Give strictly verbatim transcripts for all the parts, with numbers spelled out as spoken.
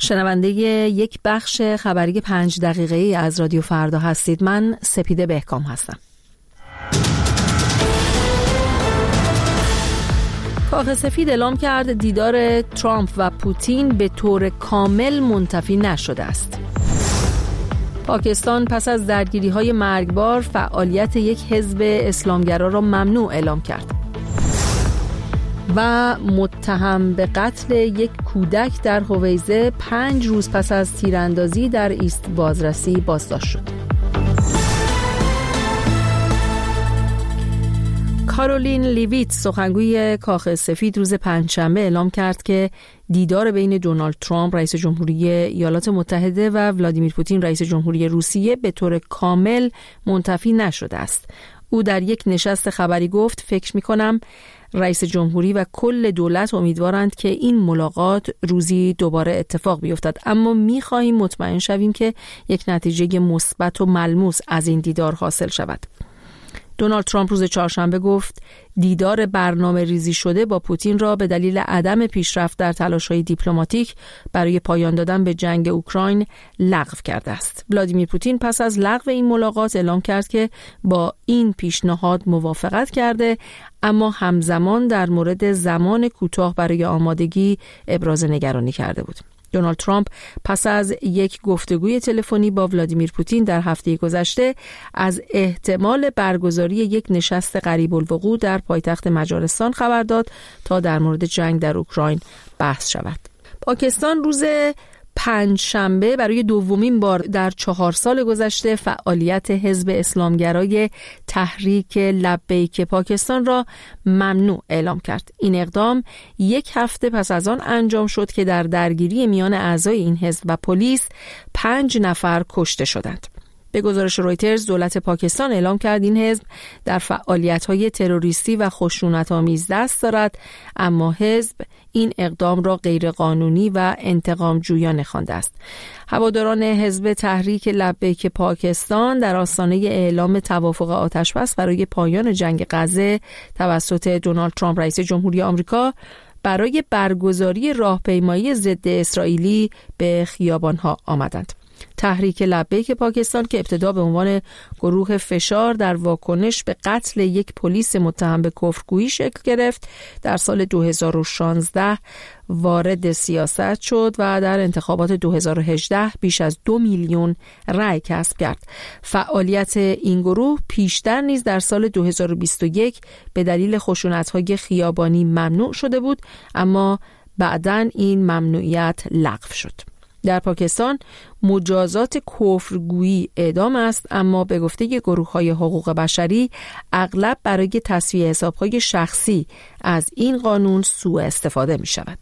شنونده یک بخش خبری پنج دقیقه‌ای از رادیو فردا هستید. من سپیده بهکام هستم. کاخ سفید اعلام کرد دیدار ترامپ و پوتین به طور کامل منتفی نشده است. پاکستان پس از درگیری‌های مرگبار فعالیت یک حزب اسلامگرا را ممنوع اعلام کرد. و متهم به قتل یک کودک در هویزه پنج روز پس از تیراندازی در ایست بازرسی بازداشت شد. کارولین لیویت سخنگوی کاخ سفید روز پنجشنبه اعلام کرد که دیدار بین دونالد ترامپ رئیس جمهوری ایالات متحده و ولادیمیر پوتین رئیس جمهوری روسیه به طور کامل منتفی نشده است. او در یک نشست خبری گفت فکر می‌کنم رئیس جمهوری و کل دولت امیدوارند که این ملاقات روزی دوباره اتفاق بیفتد، اما می‌خواهیم مطمئن شویم که یک نتیجه مثبت و ملموس از این دیدار حاصل شود. دونالد ترامپ روز چهارشنبه گفت دیدار برنامه ریزی شده با پوتین را به دلیل عدم پیشرفت در تلاش‌های دیپلماتیک برای پایان دادن به جنگ اوکراین لغو کرده است. ولادیمیر پوتین پس از لغو این ملاقات اعلام کرد که با این پیشنهاد موافقت کرده، اما همزمان در مورد زمان کوتاه برای آمادگی ابراز نگرانی کرده بود. دونالد ترامپ پس از یک گفتگوی تلفنی با ولادیمیر پوتین در هفته گذشته از احتمال برگزاری یک نشست قریب الوقوع در پایتخت مجارستان خبر داد تا در مورد جنگ در اوکراین بحث شود. پاکستان روز پنج شنبه برای دومین بار در چهار سال گذشته فعالیت حزب اسلامگرای تحریک لبیک پاکستان را ممنوع اعلام کرد. این اقدام یک هفته پس از آن انجام شد که در درگیری میان اعضای این حزب و پلیس پنج نفر کشته شدند. به گزارش رویترز دولت پاکستان اعلام کرد این حزب در فعالیت‌های تروریستی و خشونت‌آمیز دست دارد، اما حزب این اقدام را غیرقانونی و انتقام جویانه خوانده است. هواداران حزب تحریک لبیک پاکستان در آستانه اعلام توافق آتشبس برای پایان جنگ غزه توسط دونالد ترامپ رئیس جمهوری آمریکا برای برگزاری راهپیمایی ضد اسرائیلی به خیابان‌ها آمدند. تحریک لبیک پاکستان که ابتدا به عنوان گروه فشار در واکنش به قتل یک پلیس متهم به کفرگویی شکل گرفت، در سال دو هزار و شانزده وارد سیاست شد و در انتخابات دو هزار و هجده بیش از دو میلیون رأی کسب کرد. فعالیت این گروه پیشتر نیز در سال دو هزار و بیست و یک به دلیل خشونت‌های خیابانی ممنوع شده بود، اما بعداً این ممنوعیت لغو شد. در پاکستان مجازات کفرگویی اعدام است، اما به گفته گروه‌های حقوق بشری اغلب برای تسویه حساب‌های شخصی از این قانون سوء استفاده می شود.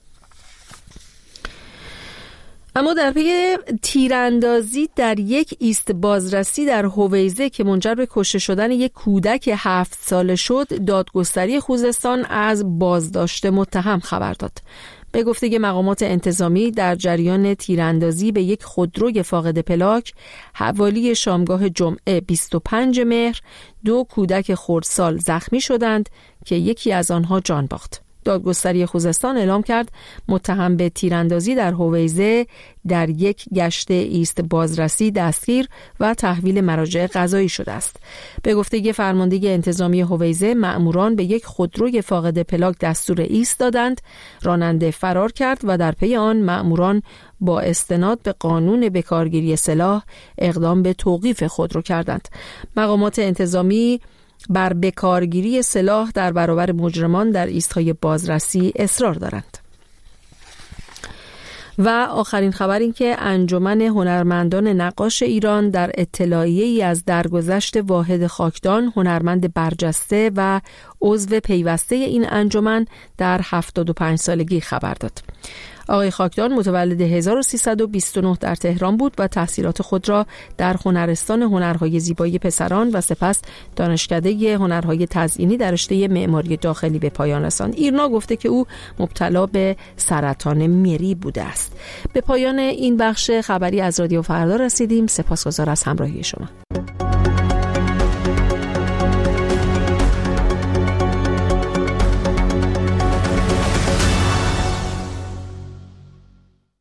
اما در پی تیراندازی در یک ایست بازرسی در هویزه که منجر به کشته شدن یک کودک هفت ساله شد، دادگستری خوزستان از بازداشت متهم خبر داد. به گفته مقامات انتظامی در جریان تیراندازی به یک خودروی فاقد پلاک حوالی شامگاه جمعه بیست و پنجم مهر دو کودک خردسال زخمی شدند که یکی از آنها جان باخت. دادگستری خوزستان اعلام کرد متهم به تیراندازی در هویزه در یک گشت ایست بازرسی دستگیر و تحویل مراجع قضایی شده است. به گفته فرمانده انتظامی هویزه، مأموران به یک خودروی فاقد پلاک دستور ایست دادند، راننده فرار کرد و در پی آن مأموران با استناد به قانون بکارگیری سلاح اقدام به توقیف خودرو کردند. مقامات انتظامی بر بکارگیری سلاح در برابر مجرمان در ایست‌های بازرسی اصرار دارند. و آخرین خبر این که انجمن هنرمندان نقاش ایران در اطلاعیه‌ای از درگذشت واحد خاکدان، هنرمند برجسته و عضو پیوسته این انجمن، در هفتاد و پنج سالگی خبر داد. آقای خاکدان متولد هزار و سیصد و بیست و نه در تهران بود و تحصیلات خود را در هنرستان هنرهای زیبایی پسران و سپس دانشکده هنرهای تزئینی در رشته معماری داخلی به پایان رساند. ایرنا گفته که او مبتلا به سرطان مری بوده است. به پایان این بخش خبری از رادیو فردا رسیدیم. سپاسگزار از همراهی شما.